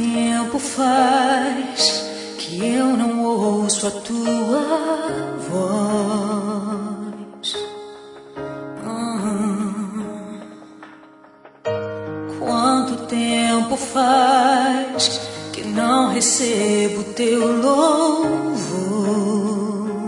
tempo faz que eu não ouço a tua voz? Quanto tempo faz que não recebo teu louvor?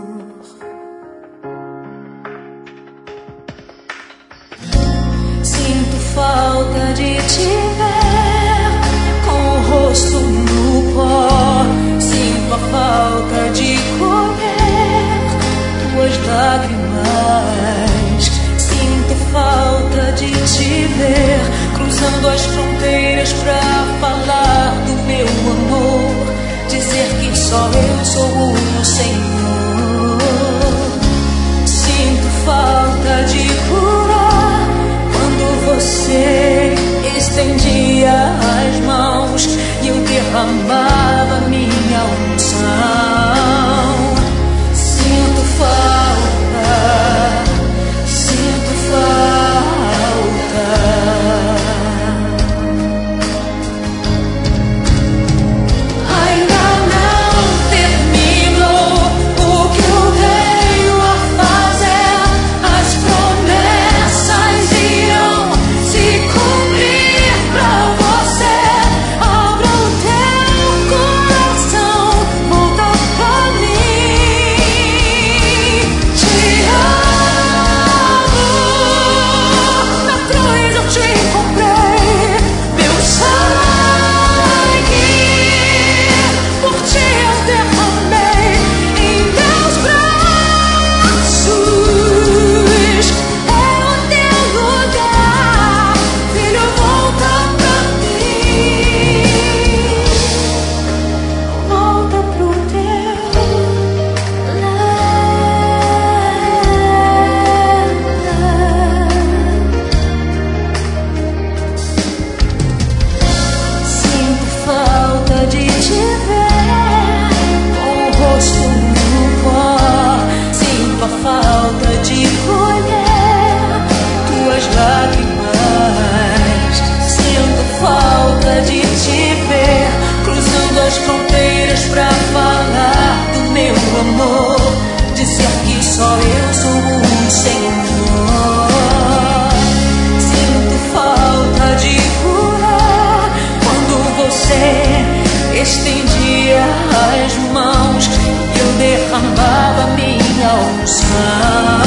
Sinto falta de te ver com o rosto no pó. Sinto a falta de colher tuas lágrimas. Sinto falta de te ver cruzando as fronteiras pra falar do meu amor, dizer que só eu sou o Senhor. Sinto falta de curar quando você estendia as mãos e eu derramava minha unção. Sinto falta, sinto falta. Ainda não terminou o que eu tenho a fazer. As promessas irão se cumprir pra você. Abra o teu coração, volta pra mim. Te amo. Na cruz eu te comprei, meu sangue por ti eu derramei. Em teus braços é o teu lugar, filho, volta pra mim. Volta pro teu lar. Sinto falta de te ver com o rosto no pó. Sinto a falta de colher tuas lágrimas. Sinto falta de te ver cruzando as fronteiras pra falar do meu amor, dizer que só eu sou o Senhor. Sinto falta de curar quando você estendia as mãos e eu derramava minha unção.